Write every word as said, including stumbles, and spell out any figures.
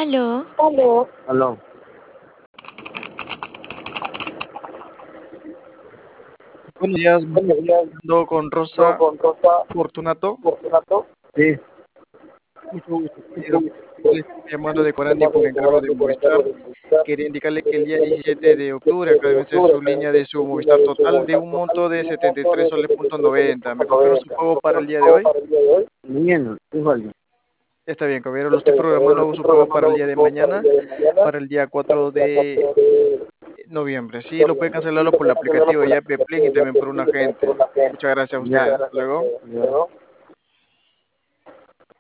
Aló. Aló. Aló. Buenos días, me Buenos días. hablando con Yo Rosa con Rosa Fortunato. Fortunato. Sí. Mucho gusto, caballero. Le estoy llamando de Corandi por encargo de Movistar. Quería indicarle que el día diecisiete de octubre acaba de vencer su línea de su Movistar Total de un monto de setenta y tres soles punto noventa. ¿Me confirma su pago para el día de hoy? Mañana, es válido. Está bien, caballero. Lo estoy programando su pago para el día de mañana, para el día cuatro de noviembre. Sí, lo puede cancelarlo por el aplicativo de Yape Play y también por un agente. Muchas gracias a usted. Ya. Hasta luego. Ya.